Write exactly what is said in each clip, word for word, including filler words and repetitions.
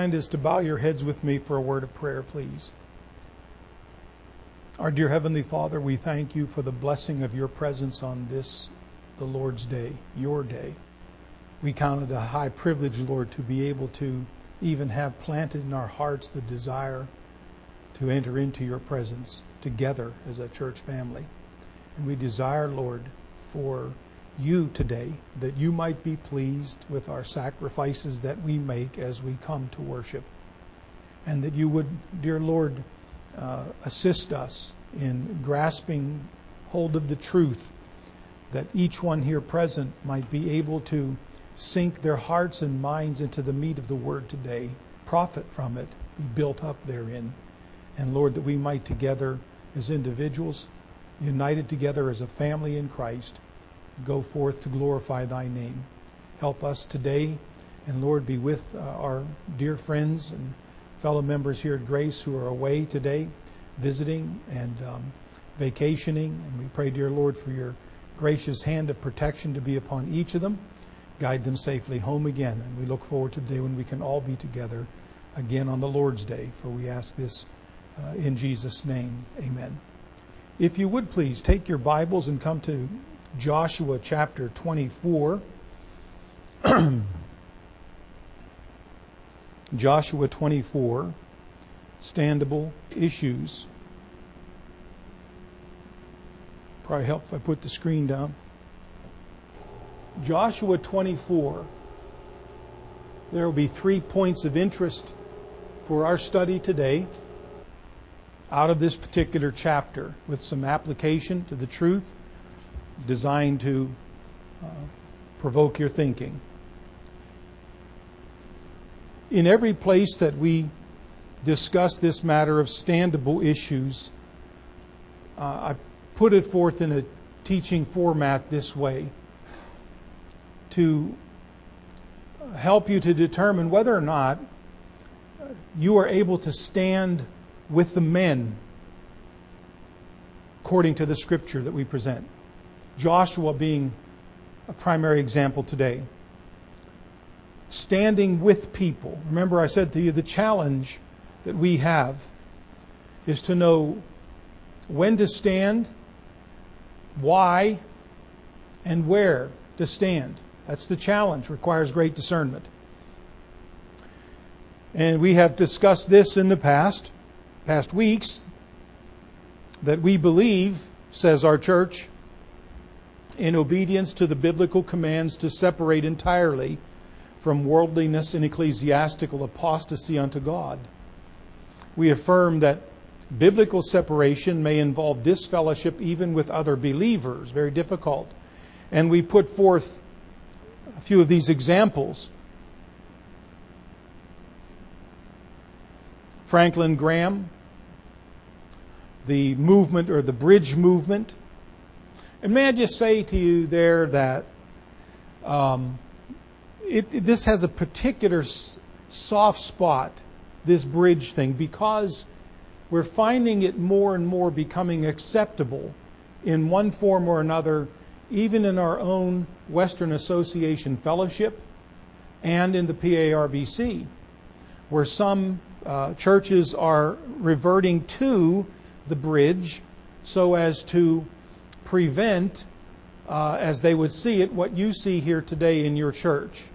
kind as to bow your heads with me for a word of prayer, please? Our dear Heavenly Father, we thank you for the blessing of your presence on this, the Lord's day, your day. We count it a high privilege, Lord, to be able to even have planted in our hearts the desire to enter into your presence together as a church family. And we desire, Lord, for you today, that you might be pleased with our sacrifices that we make as we come to worship. And that you would, dear Lord, uh, assist us in grasping hold of the truth, that each one here present might be able to sink their hearts and minds into the meat of the word today, profit from it, be built up therein. And Lord, that we might together as individuals, united together as a family in Christ, go forth to glorify thy name. Help us today, and Lord, be with uh, our dear friends and fellow members here at Grace who are away today, visiting and um, vacationing. And we pray, dear Lord, for your gracious hand of protection to be upon each of them. Guide them safely home again. And we look forward to the day when we can all be together again on the Lord's Day. For we ask this uh, in Jesus' name. Amen. If you would please take your Bibles and come to Joshua chapter twenty-four. Joshua twenty-four, standable issues. Probably help if I put the screen down. Joshua twenty-four. There will be three points of interest for our study today out of this particular chapter, with some application to the truth designed to uh, provoke your thinking. In every place that we discuss this matter of standable issues, uh, I put it forth in a teaching format this way, to help you to determine whether or not you are able to stand with the men according to the scripture that we present. Joshua being a primary example today. Standing with people. Remember, I said to you, the challenge that we have is to know when to stand, why, and where to stand. That's the challenge. Requires great discernment. And we have discussed this in the past, past weeks, that we believe, says our church, in obedience to the biblical commands to separate entirely from worldliness and ecclesiastical apostasy unto God. We affirm that biblical separation may involve disfellowship even with other believers, very difficult. And we put forth a few of these examples. Franklin Graham, the movement or the bridge movement. And may I just say to you there that um, it, it, this has a particular s- soft spot, this bridge thing, because we're finding it more and more becoming acceptable in one form or another, even in our own Western Association Fellowship and in the P A R B C, where some uh, churches are reverting to the bridge so as to prevent, uh, as they would see it, what you see here today in your church.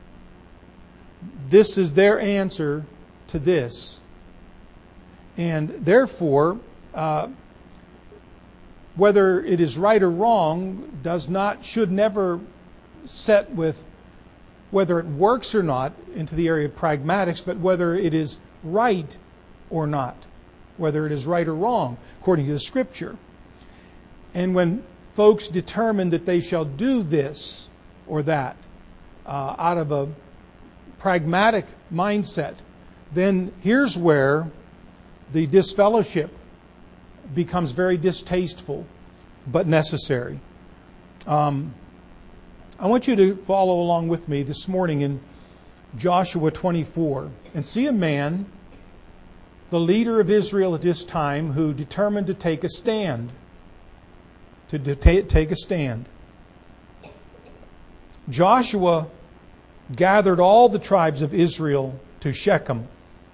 This is their answer to this. And therefore, uh, whether it is right or wrong does not, should never set with whether it works or not into the area of pragmatics, but whether it is right or not, whether it is right or wrong according to the Scripture. And when folks determine that they shall do this or that uh, out of a pragmatic mindset, then here's where the disfellowship becomes very distasteful but necessary. Um, I want you to follow along with me this morning in Joshua twenty-four and see a man, the leader of Israel at this time, who determined to take a stand. To take a stand. Joshua gathered all the tribes of Israel to Shechem.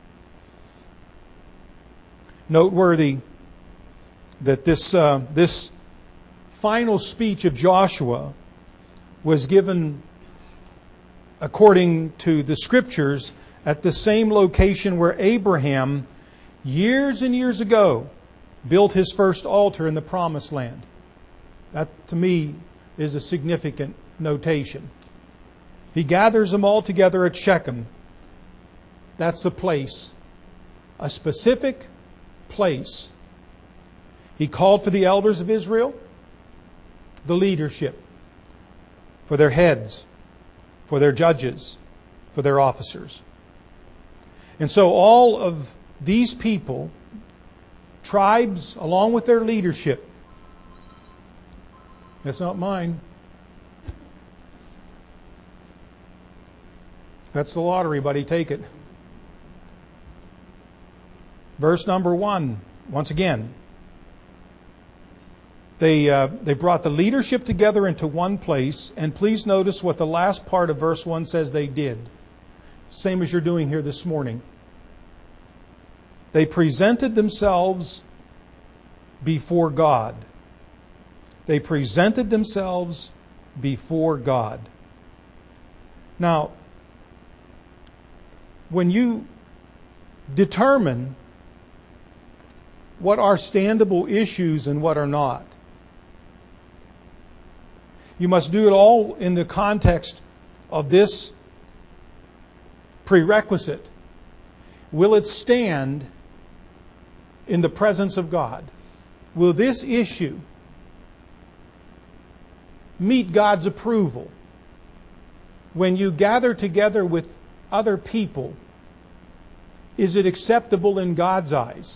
Noteworthy that this uh, this final speech of Joshua was given, according to the Scriptures, at the same location where Abraham, years and years ago, built his first altar in the Promised Land. That, to me, is a significant notation. He gathers them all together at Shechem. That's the place, a specific place. He called for the elders of Israel, the leadership, for their heads, for their judges, for their officers. And so all of these people, tribes, along with their leadership, that's not mine. That's the lottery, buddy. Take it. Verse number one, once again. They uh, they brought the leadership together into one place, and please notice what the last part of verse one says they did. Same as you're doing here this morning. They presented themselves before God. They presented themselves before God. Now, when you determine what are standable issues and what are not, you must do it all in the context of this prerequisite. Will it stand in the presence of God? Will this issue meet God's approval? When you gather together with other people, is it acceptable in God's eyes?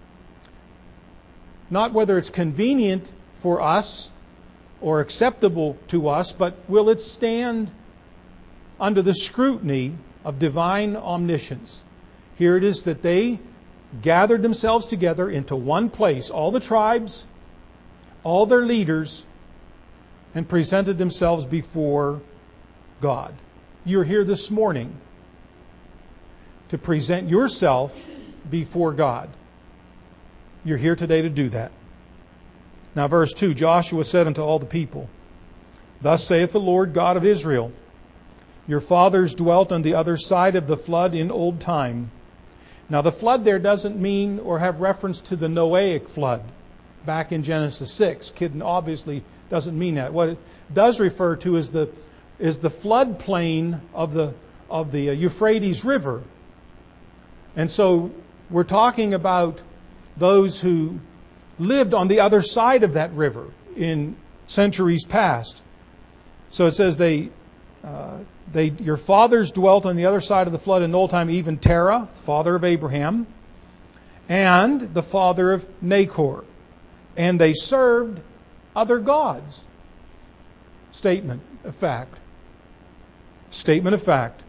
Not whether it's convenient for us or acceptable to us, but will it stand under the scrutiny of divine omniscience? Here it is that they gathered themselves together into one place, all the tribes, all their leaders, and presented themselves before God. You're here this morning to present yourself before God. You're here today to do that. Now, verse two, Joshua said unto all the people, Thus saith the Lord God of Israel, Your fathers dwelt on the other side of the flood in old time. Now, the flood there doesn't mean or have reference to the Noahic flood back in Genesis six. Kidden obviously doesn't mean that. What it does refer to is the is the flood plain of the of the Euphrates River. And so we're talking about those who lived on the other side of that river in centuries past. So it says they, uh, they, your fathers dwelt on the other side of the flood in old time, even Terah, father of Abraham, and the father of Nahor, and they served other gods. Statement of fact. Statement of fact.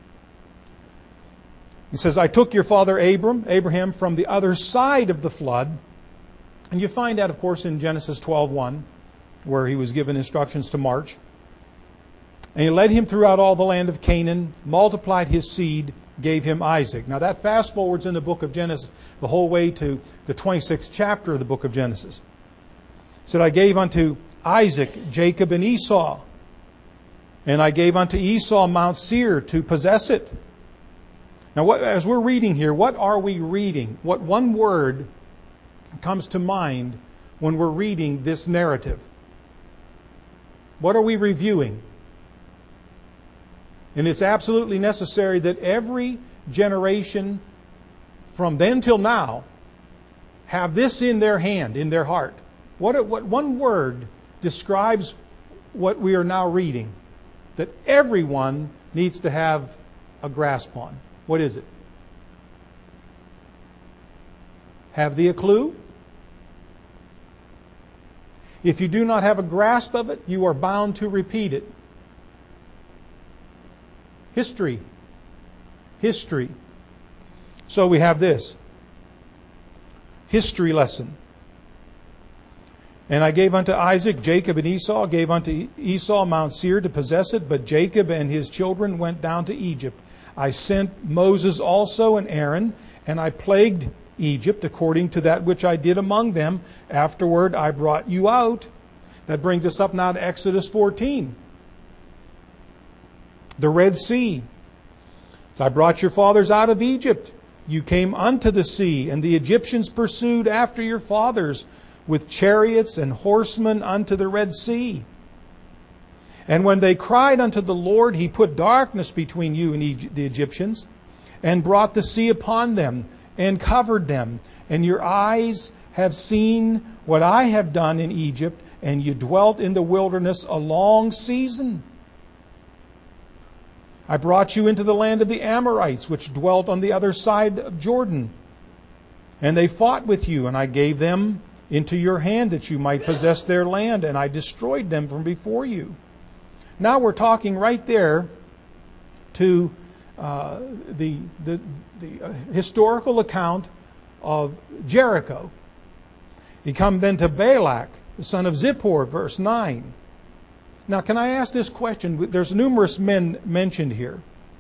He says, I took your father Abram, Abraham from the other side of the flood. And you find that, of course, in Genesis twelve one, where he was given instructions to march. And he led him throughout all the land of Canaan, multiplied his seed, gave him Isaac. Now that fast forwards in the book of Genesis the whole way to the twenty-sixth chapter of the book of Genesis. He said, I gave unto Isaac Jacob and Esau. And I gave unto Esau Mount Seir to possess it. Now, what, as we're reading here, what are we reading? What one word comes to mind when we're reading this narrative? What are we reviewing? And it's absolutely necessary that every generation from then till now have this in their hand, in their heart. What, what one word describes what we are now reading that everyone needs to have a grasp on? What is it? Have thee a clue? If you do not have a grasp of it, you are bound to repeat it. History. History. So we have this. History lesson. And I gave unto Isaac Jacob and Esau, gave unto Esau Mount Seir to possess it, but Jacob and his children went down to Egypt. I sent Moses also and Aaron, and I plagued Egypt according to that which I did among them. Afterward I brought you out. That brings us up now to Exodus fourteen. The Red Sea. So I brought your fathers out of Egypt. You came unto the sea, and the Egyptians pursued after your fathers with chariots and horsemen unto the Red Sea. And when they cried unto the Lord, He put darkness between you and the Egyptians, and brought the sea upon them, and covered them. And your eyes have seen what I have done in Egypt, and you dwelt in the wilderness a long season. I brought you into the land of the Amorites, which dwelt on the other side of Jordan. And they fought with you, and I gave them into your hand that you might possess their land, and I destroyed them from before you. Now we're talking right there to uh, the, the, the uh, historical account of Jericho. You come then to Balak, the son of Zippor, verse nine. Now, can I ask this question? There's numerous men mentioned here.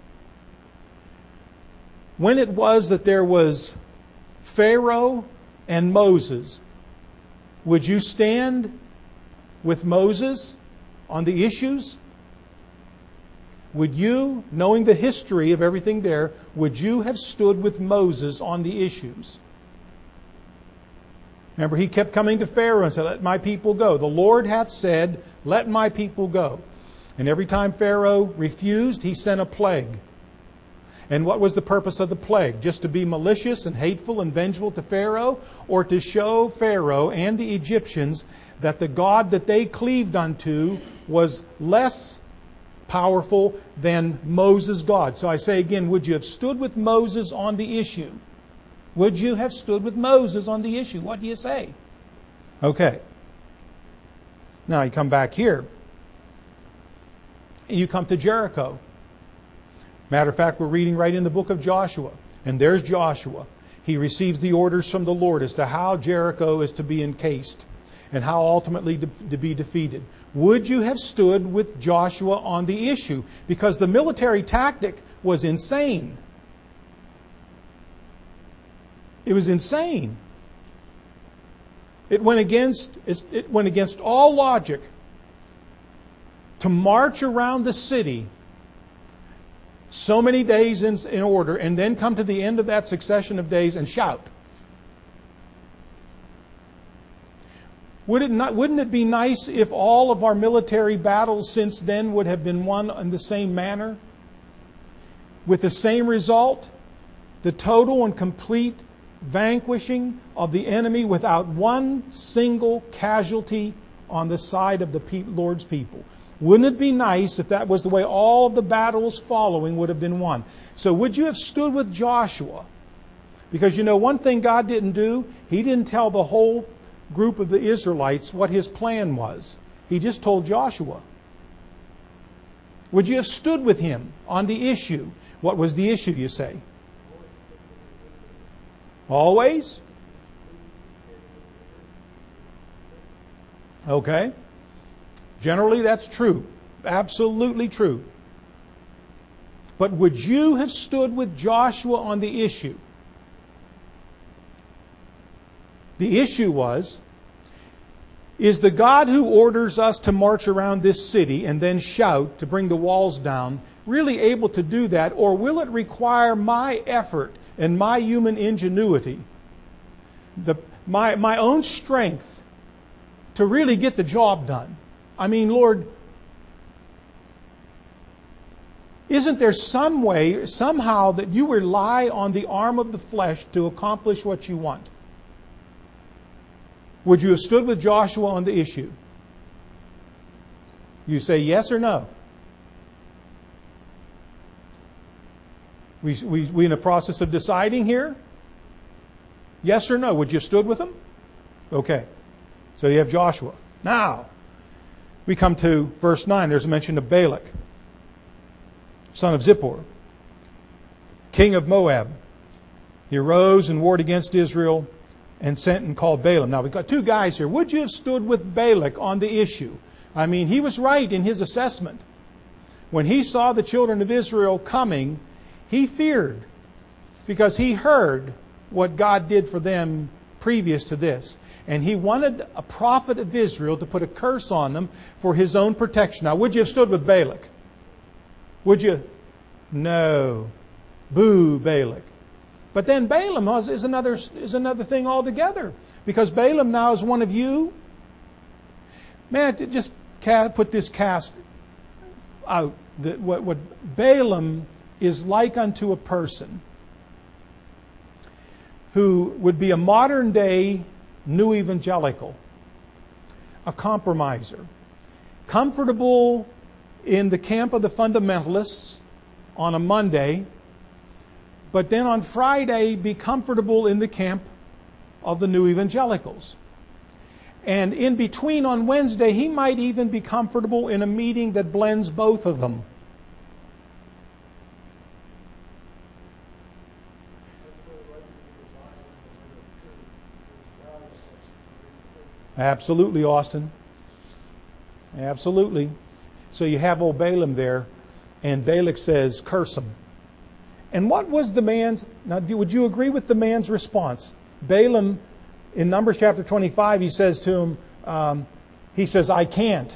When it was that there was Pharaoh and Moses, would you stand with Moses on the issues? Would you, knowing the history of everything there, would you have stood with Moses on the issues? Remember, he kept coming to Pharaoh and said, let my people go. The Lord hath said, let my people go. And every time Pharaoh refused, he sent a plague. And what was the purpose of the plague? Just to be malicious and hateful and vengeful to Pharaoh? Or to show Pharaoh and the Egyptians that the God that they cleaved unto was less powerful than Moses' God? So I say again, would you have stood with Moses on the issue? Would you have stood with Moses on the issue? What do you say? Okay. Now you come back here. You come to Jericho. Matter of fact, we're reading right in the book of Joshua. And there's Joshua. He receives the orders from the Lord as to how Jericho is to be encased and how ultimately to, to be defeated. Would you have stood with Joshua on the issue? Because the military tactic was insane. It was insane. It went against it went against all logic to march around the city so many days in, in order and then come to the end of that succession of days and shout. Would it not, wouldn't it be nice if all of our military battles since then would have been won in the same manner? With the same result? The total and complete vanquishing of the enemy without one single casualty on the side of the Lord's people. Wouldn't it be nice if that was the way all of the battles following would have been won? So would you have stood with Joshua? Because you know, one thing God didn't do, He didn't tell the whole group of the Israelites what His plan was. He just told Joshua. Would you have stood with him on the issue? What was the issue, you say? Always? Okay. Generally, that's true. Absolutely true. But would you have stood with Joshua on the issue? The issue was, is the God who orders us to march around this city and then shout to bring the walls down really able to do that, or will it require my effort and my human ingenuity, the, my, my own strength to really get the job done? I mean, Lord, isn't there some way, somehow, that you rely on the arm of the flesh to accomplish what you want? Would you have stood with Joshua on the issue? You say yes or no? We, we, we in the process of deciding here? Yes or no? Would you have stood with him? Okay. So you have Joshua. Now, we come to verse nine. There's a mention of Balak, son of Zippor, king of Moab. He arose and warred against Israel and sent and called Balaam. Now, we've got two guys here. Would you have stood with Balak on the issue? I mean, he was right in his assessment. When he saw the children of Israel coming, He feared because he heard what God did for them previous to this. And he wanted a prophet of Israel to put a curse on them for his own protection. Now, would you have stood with Balak? Would you? No. Boo, Balak. But then Balaam is another, is another thing altogether. Because Balaam now is one of you. Man, just put this cast out. That what, what Balaam is like unto a person who would be a modern day new evangelical, a compromiser, comfortable in the camp of the fundamentalists on a Monday, but then on Friday be comfortable in the camp of the new evangelicals. And in between on Wednesday, he might even be comfortable in a meeting that blends both of them. Absolutely, Austin. Absolutely. So you have old Balaam there, and Balak says, curse him. And what was the man's, now would you agree with the man's response? Balaam, in Numbers chapter twenty-five, he says to him, um, he says, I can't.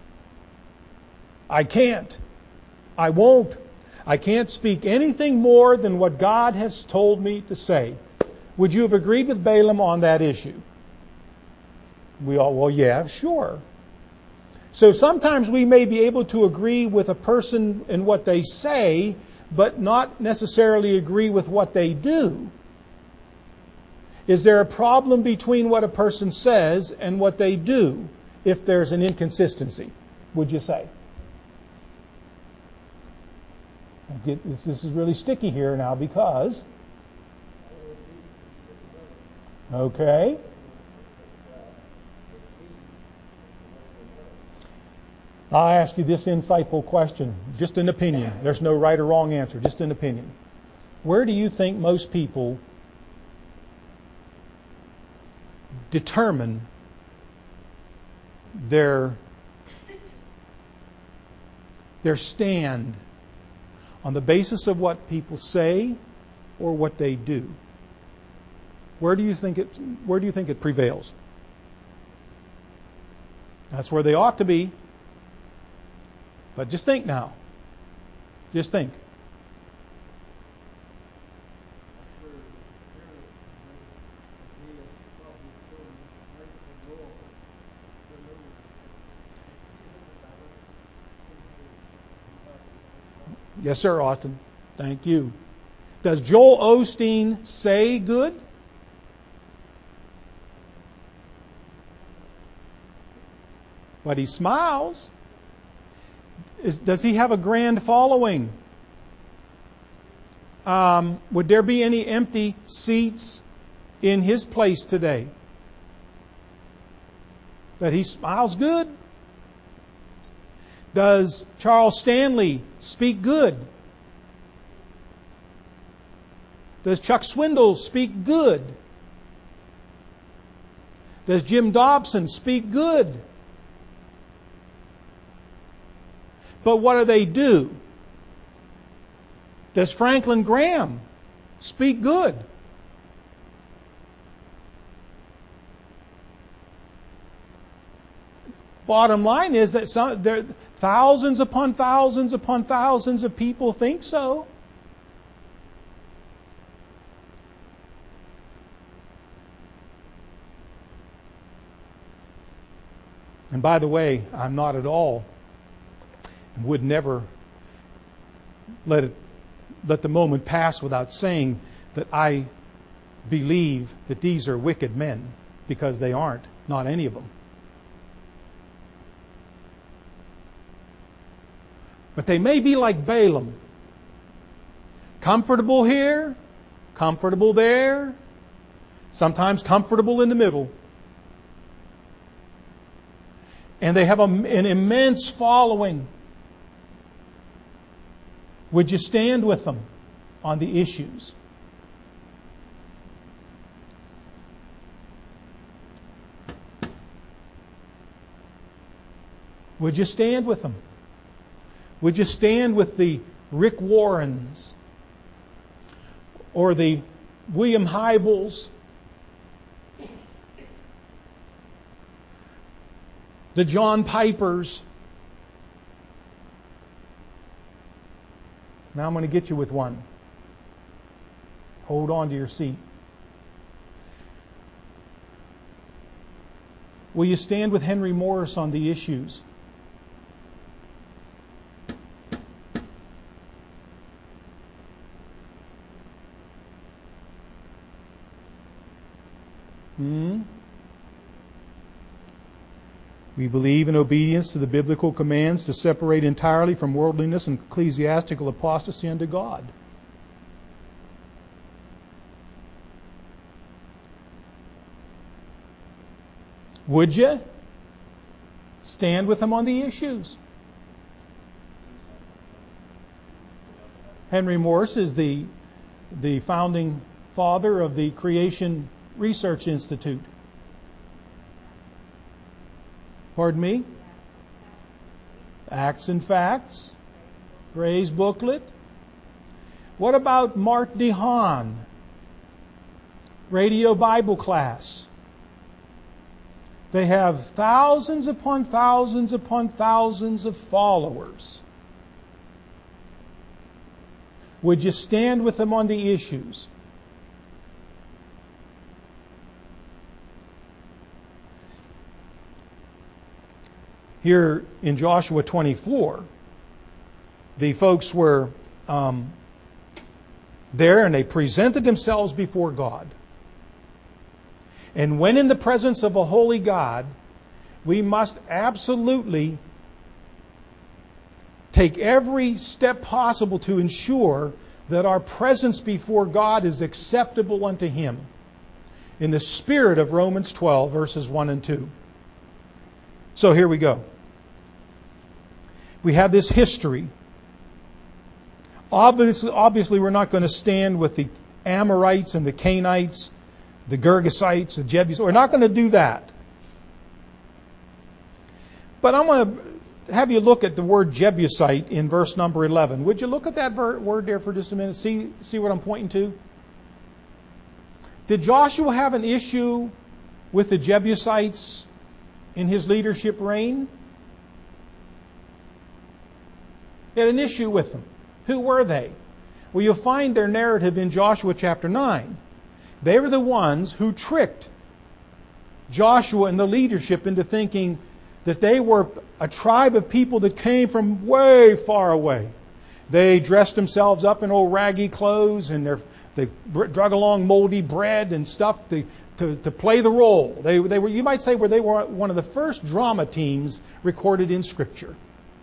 I can't. I won't. I can't speak anything more than what God has told me to say. Would you have agreed with Balaam on that issue? We all, well, yeah, sure. So sometimes we may be able to agree with a person in what they say, but not necessarily agree with what they do. Is there a problem between what a person says and what they do if there's an inconsistency, would you say? This is really sticky here now because... Okay. I'll ask you this insightful question, just an opinion. There's no right or wrong answer, just an opinion. Where do you think most people determine their, their stand on the basis of what people say or what they do? Where do you think it, where do you think it prevails? That's where they ought to be. But just think now. Just think. Yes, sir, Austin. Thank you. Does Joel Osteen say good? But he smiles. Is, does he have a grand following? Um, would there be any empty seats in his place today? But he smiles good. Does Charles Stanley speak good? Does Chuck Swindoll speak good? Does Jim Dobson speak good? But what do they do? Does Franklin Graham speak good? Bottom line is that some, there, thousands upon thousands upon thousands of people think so. And by the way, I'm not at all, and would never let it, let the moment pass without saying that I believe that these are wicked men, because they aren't, not any of them. But they may be like Balaam. Comfortable here, comfortable there, sometimes comfortable in the middle. And they have a, an immense following. Would you stand with them on the issues? Would you stand with them? Would you stand with the Rick Warrens or the William Hybels, the John Pipers. Now I'm going to get you with one. Hold on to your seat. Will you stand with Henry Morris on the issues? Hmm? We believe in obedience to the biblical commands to separate entirely from worldliness and ecclesiastical apostasy unto God. Would you stand with them on the issues? Henry Morris is the, the founding father of the Creation Research Institute. Pardon me? Acts and Facts. Gray's booklet. What about Mark DeHaan? Radio Bible Class. They have thousands upon thousands upon thousands of followers. Would you stand with them on the issues? Here in Joshua twenty-four, the folks were um, there and they presented themselves before God. And when in the presence of a holy God, we must absolutely take every step possible to ensure that our presence before God is acceptable unto Him, in the spirit of Romans twelve, verses one and two. So here we go. We have this history. Obviously, obviously, we're not going to stand with the Amorites and the Canaanites, the Girgasites, the Jebusites. We're not going to do that. But I'm going to have you look at the word Jebusite in verse number eleven. Would you look at that word there for just a minute? See, see what I'm pointing to? Did Joshua have an issue with the Jebusites in his leadership reign? He had an issue with them. Who were they? Well, you'll find their narrative in Joshua chapter nine. They were the ones who tricked Joshua and the leadership into thinking that they were a tribe of people that came from way far away. They dressed themselves up in old raggy clothes and they're, they drug along moldy bread and stuff to, to, to play the role. They, they were, you might say, where they were one of the first drama teams recorded in Scripture.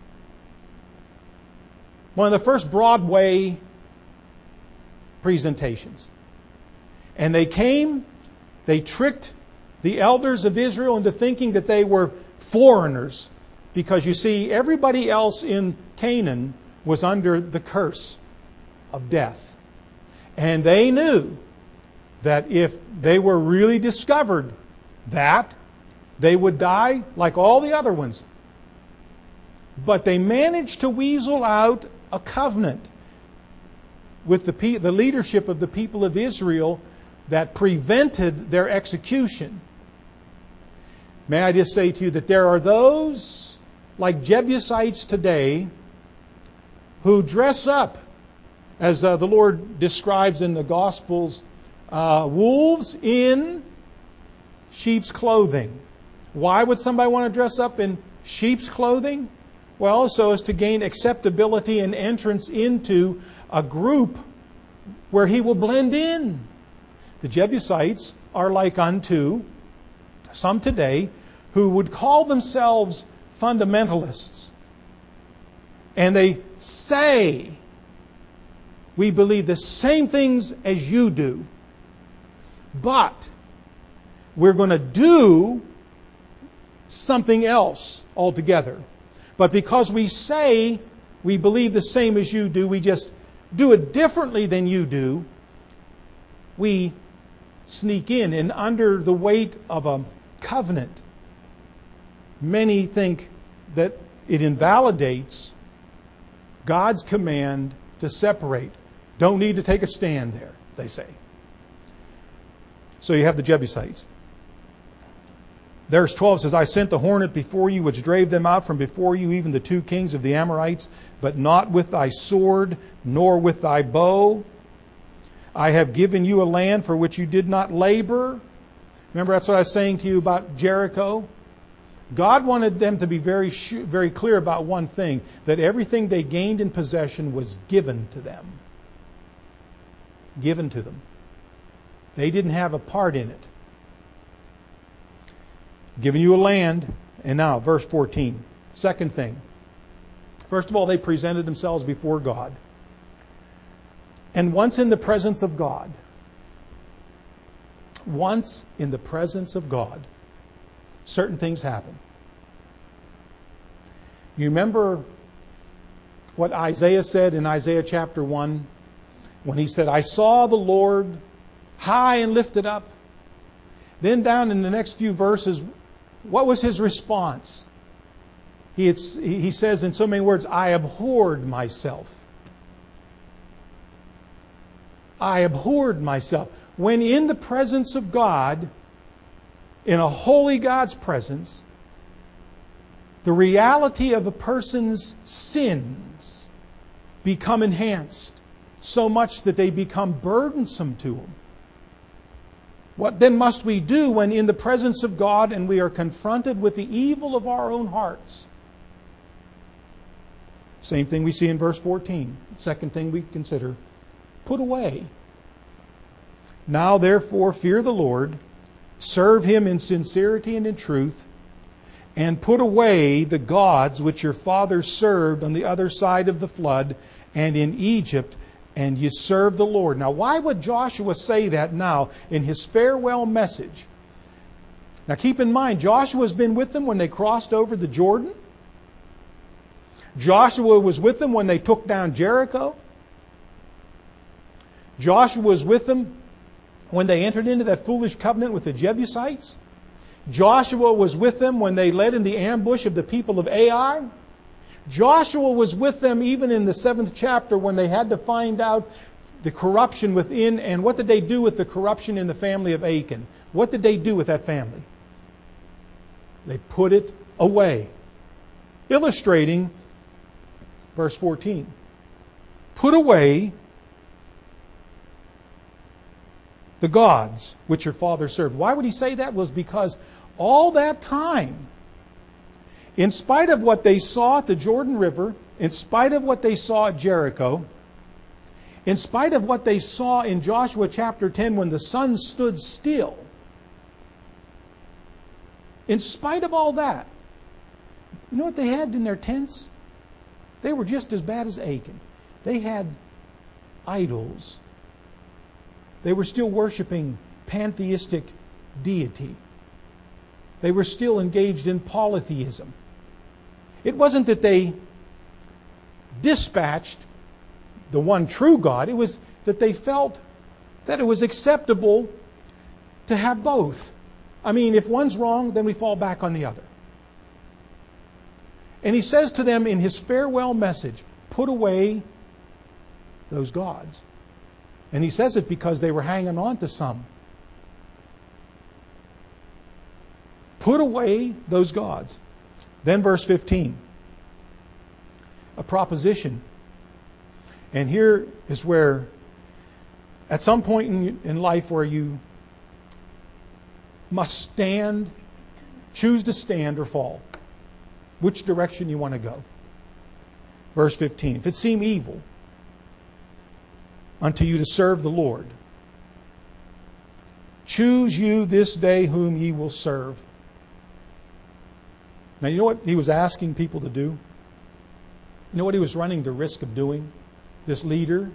One of the first Broadway presentations. And they came, they tricked the elders of Israel into thinking that they were foreigners. Because you see, everybody else in Canaan was under the curse of death. And they knew that if they were really discovered that, they would die like all the other ones. But they managed to weasel out a covenant with the, the leadership of the people of Israel that prevented their execution. May I just say to you that there are those like Jebusites today who dress up, as uh, the Lord describes in the Gospels, uh, wolves in sheep's clothing. Why would somebody want to dress up in sheep's clothing? Well, so as to gain acceptability and entrance into a group where he will blend in. The Jebusites are like unto some today who would call themselves fundamentalists. And they say, we believe the same things as you do, but we're going to do something else altogether. But because we say we believe the same as you do, we just do it differently than you do, we sneak in. And under the weight of a covenant, many think that it invalidates God's command to separate. Don't need to take a stand there. they say. So you have the Jebusites. Verse twelve says, I sent the hornet before you, which drave them out from before you, even the two kings of the Amorites, but not with thy sword, nor with thy bow. I have given you a land for which you did not labor. Remember, that's what I was saying to you about Jericho. God wanted them to be very, very clear about one thing, that everything they gained in possession was given to them. Given to them. They didn't have a part in it. Giving you a land. And now, verse fourteen. Second thing. First of all, they presented themselves before God. And once in the presence of God, once in the presence of God, certain things happen. You remember what Isaiah said in Isaiah chapter one, when he said, I saw the Lord high and lifted up. Then down in the next few verses, what was his response? He, had, he says in so many words, I abhorred myself. I abhorred myself. When in the presence of God, in a holy God's presence, the reality of a person's sins become enhanced so much that they become burdensome to him. What then must we do when in the presence of God and we are confronted with the evil of our own hearts? Same thing we see in verse fourteen. The second thing we consider, put away. Now therefore fear the Lord, serve Him in sincerity and in truth, and put away the gods which your fathers served on the other side of the flood and in Egypt, and you serve the Lord. Now, why would Joshua say that now in his farewell message? Now, keep in mind, Joshua's been with them when they crossed over the Jordan. Joshua was with them when they took down Jericho. Joshua was with them when they entered into that foolish covenant with the Jebusites. Joshua was with them when they led in the ambush of the people of Ai. Joshua was with them even in the seventh chapter when they had to find out the corruption within, and what did they do with the corruption in the family of Achan? What did they do with that family? They put it away. Illustrating verse fourteen. Put away the gods which your father served. Why would he say that? Was because all that time, in spite of what they saw at the Jordan River, in spite of what they saw at Jericho, in spite of what they saw in Joshua chapter ten when the sun stood still, in spite of all that, you know what they had in their tents? They were just as bad as Achan. They had idols. They were still worshiping pantheistic deity. They were still engaged in polytheism. It wasn't that they dispatched the one true God. It was that they felt that it was acceptable to have both. I mean, if one's wrong, then we fall back on the other. And he says to them in his farewell message, put away those gods. And he says it because they were hanging on to some. Put away those gods. Then verse fifteen. A proposition. And here is where, at some point in, in life where you must stand, choose to stand or fall. Which direction you want to go. Verse fifteen. If it seem evil unto you to serve the Lord, choose you this day whom ye will serve. Now, you know what he was asking people to do? You know what he was running the risk of doing? This leader?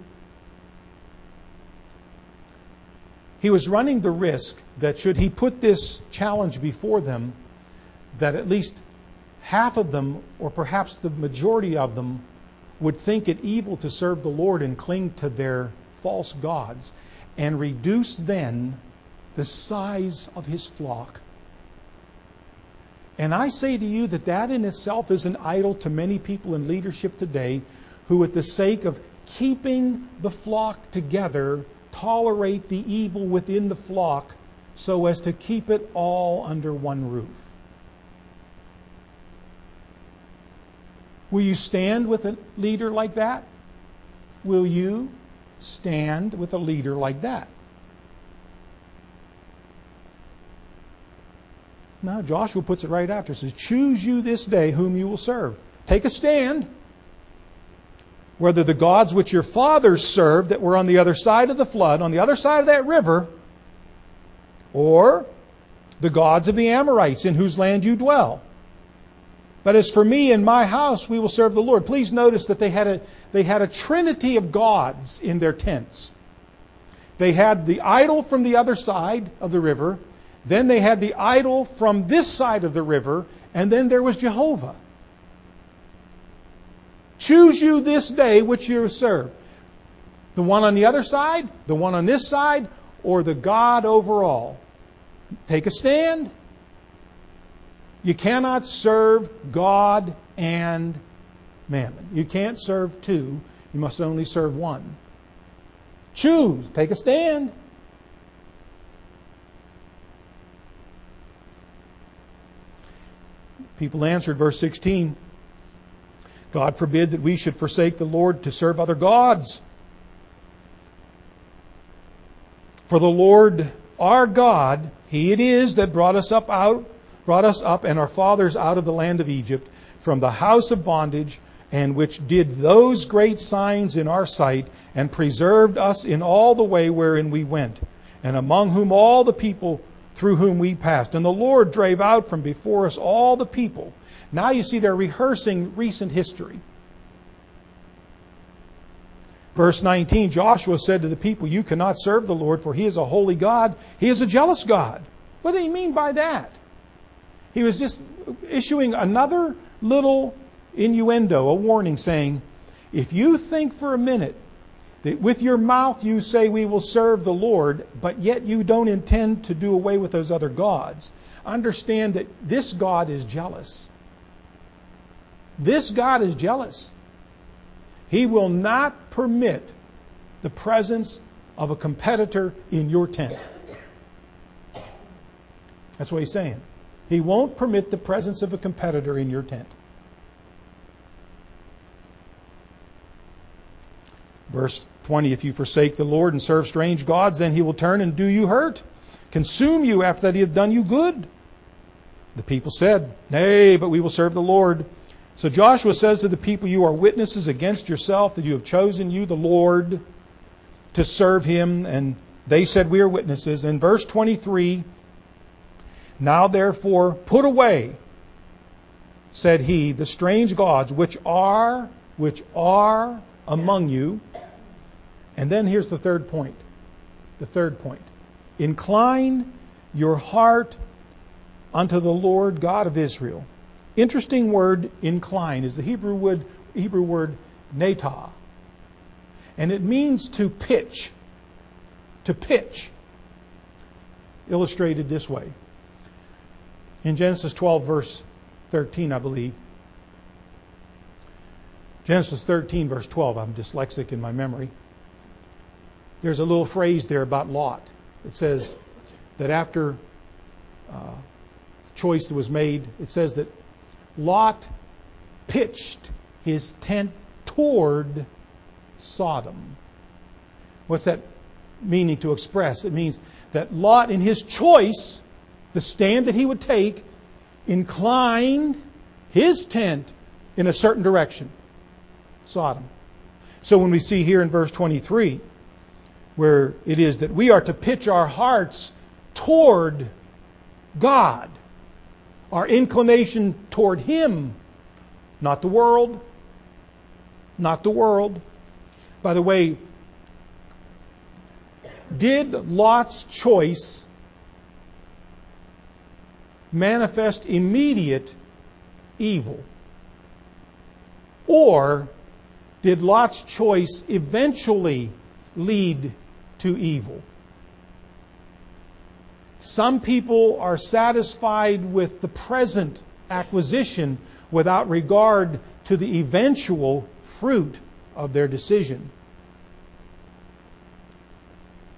He was running the risk that should he put this challenge before them, that at least half of them, or perhaps the majority of them, would think it evil to serve the Lord and cling to their false gods, and reduce then the size of his flock. And I say to you that that in itself is an idol to many people in leadership today, who at the sake of keeping the flock together tolerate the evil within the flock so as to keep it all under one roof? Will you stand with a leader like that? Will you stand with a leader like that? No, Joshua puts it right after. It says, choose you this day whom you will serve. Take a stand. Whether the gods which your fathers served that were on the other side of the flood, on the other side of that river, or the gods of the Amorites in whose land you dwell. But as for me and my house, we will serve the Lord. Please notice that they had a, they had a trinity of gods in their tents. They had the idol from the other side of the river. Then they had the idol from this side of the river. And then there was Jehovah. Choose you this day which you serve. The one on the other side, the one on this side, or the God over all. Take a stand. You cannot serve God and mammon. You can't serve two. You must only serve one. Choose. Take a stand. People answered, verse sixteen, God forbid that we should forsake the Lord to serve other gods. For the Lord our God, He it is that brought us up out, brought us up and our fathers out of the land of Egypt, from the house of bondage, and which did those great signs in our sight, and preserved us in all the way wherein we went, and among whom all the people through whom we passed. And the Lord drave out from before us all the people. Now you see they're rehearsing recent history. Verse nineteen, Joshua said to the people, you cannot serve the Lord, for He is a holy God. He is a jealous God. What did he mean by that? He was just issuing another little innuendo, a warning, saying, if you think for a minute that with your mouth you say we will serve the Lord, but yet you don't intend to do away with those other gods, understand that this God is jealous. This God is jealous. He will not permit the presence of a competitor in your tent. That's what he's saying. He won't permit the presence of a competitor in your tent. Verse twenty, if you forsake the Lord and serve strange gods, then He will turn and do you hurt, consume you after that He hath done you good. The people said, nay, but we will serve the Lord. So Joshua says to the people, you are witnesses against yourself that you have chosen you, the Lord, to serve Him. And they said, we are witnesses. In verse twenty-three, now therefore put away, said he, the strange gods which are, which are among you. And then here's the third point. The third point. Incline your heart unto the Lord God of Israel. Interesting word, incline, is the Hebrew word, Hebrew word natah. And it means to pitch. To pitch. Illustrated this way. In Genesis twelve, verse thirteen, I believe. Genesis thirteen, verse twelve. I'm dyslexic in my memory. There's a little phrase there about Lot. It says that after uh, choice was made, it says that Lot pitched his tent toward Sodom. What's that meaning to express? It means that Lot, in his choice, the stand that he would take, inclined his tent in a certain direction. Sodom. So when we see here in verse twenty-three, where it is that we are to pitch our hearts toward God, our inclination toward Him, not the world, not the world. By the way, did Lot's choice manifest immediate evil? Or did Lot's choice eventually lead to evil? Some people are satisfied with the present acquisition without regard to the eventual fruit of their decision.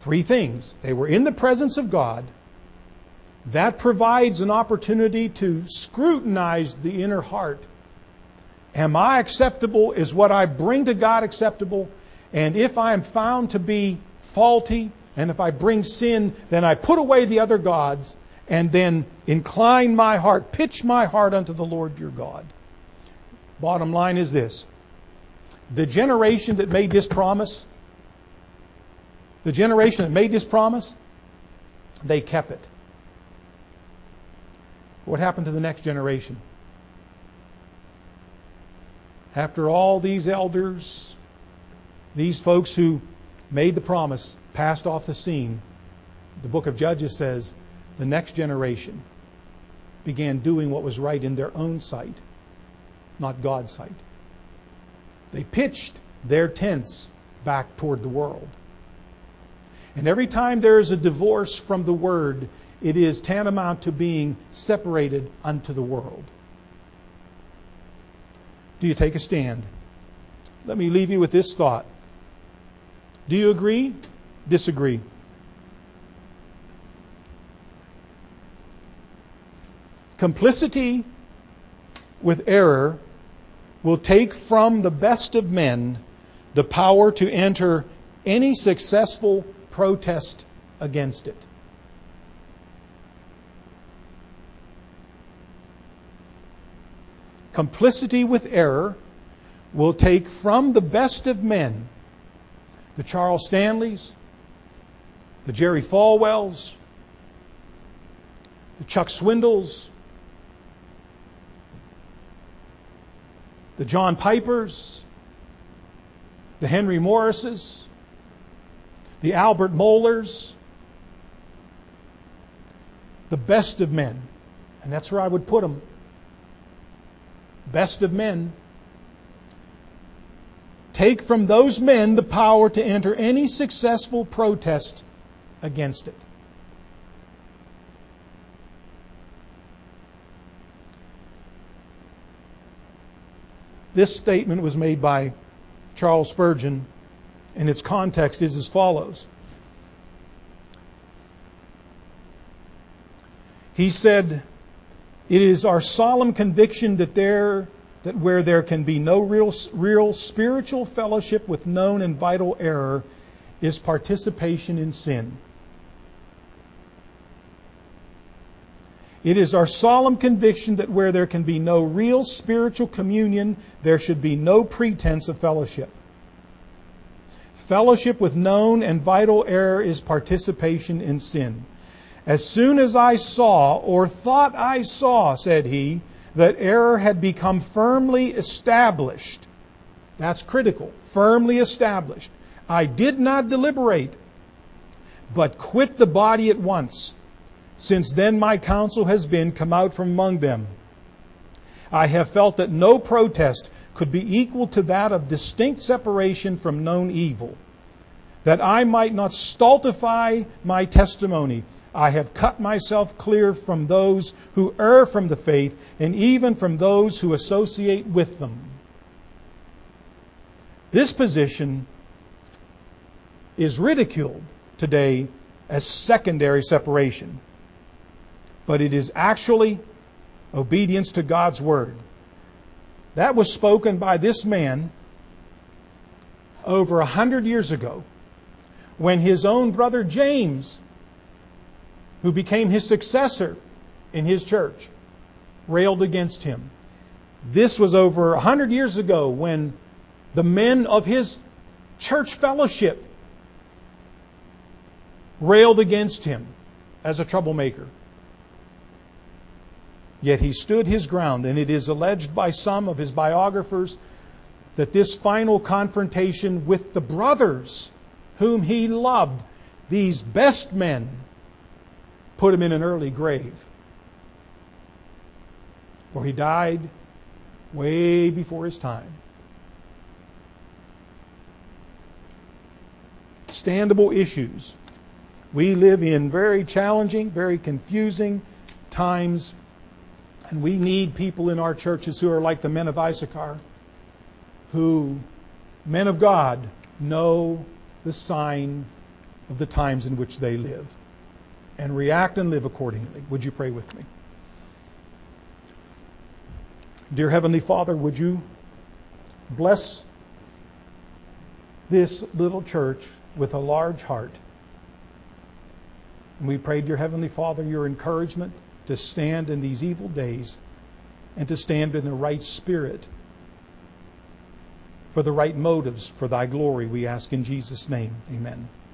Three things. They were in the presence of God. That provides an opportunity to scrutinize the inner heart. Am I acceptable? Is what I bring to God acceptable? And if I am found to be faulty, and if I bring sin, then I put away the other gods and then incline my heart, pitch my heart unto the Lord your God. Bottom line is this. The generation that made this promise, the generation that made this promise, they kept it. What happened to the next generation? After all these elders, these folks who made the promise, passed off the scene, the book of Judges says the next generation began doing what was right in their own sight, not God's sight. They pitched their tents back toward the world. And every time there is a divorce from the Word, it is tantamount to being separated unto the world. Do you take a stand? Let me leave you with this thought. Do you agree? Disagree? Complicity with error will take from the best of men the power to enter any successful protest against it. Complicity with error will take from the best of men, the Charles Stanleys, the Jerry Falwells, the Chuck Swindells, the John Pipers, the Henry Morrises, the Albert Mohlers, the best of men. And that's where I would put them. Best of men. Take from those men the power to enter any successful protest against it. This statement was made by Charles Spurgeon, and its context is as follows. He said, "It is our solemn conviction that there that where there can be no real real spiritual fellowship with known and vital error is participation in sin. It is our solemn conviction that where there can be no real spiritual communion, there should be no pretense of fellowship. Fellowship with known and vital error is participation in sin. As soon as I saw, or thought I saw, said he, that error had become firmly established," that's critical, firmly established, "I did not deliberate, but quit the body at once. Since then my counsel has been, come out from among them. I have felt that no protest could be equal to that of distinct separation from known evil. That I might not stultify my testimony, I have cut myself clear from those who err from the faith, and even from those who associate with them." This position is ridiculed today as secondary separation, but it is actually obedience to God's Word. That was spoken by this man over a hundred years ago, when his own brother James, who became his successor in his church, railed against him. This was over a hundred years ago when the men of his church fellowship railed against him as a troublemaker. Yet he stood his ground, and it is alleged by some of his biographers that this final confrontation with the brothers whom he loved, these best men, put him in an early grave. For he died way before his time. Standable issues. We live in very challenging, very confusing times, and we need people in our churches who are like the men of Issachar, who, men of God, know the sign of the times in which they live and react and live accordingly. Would you pray with me? Dear Heavenly Father, would you bless this little church with a large heart? And we pray, dear Heavenly Father, your encouragement to stand in these evil days and to stand in the right spirit for the right motives for thy glory, we ask in Jesus' name. Amen.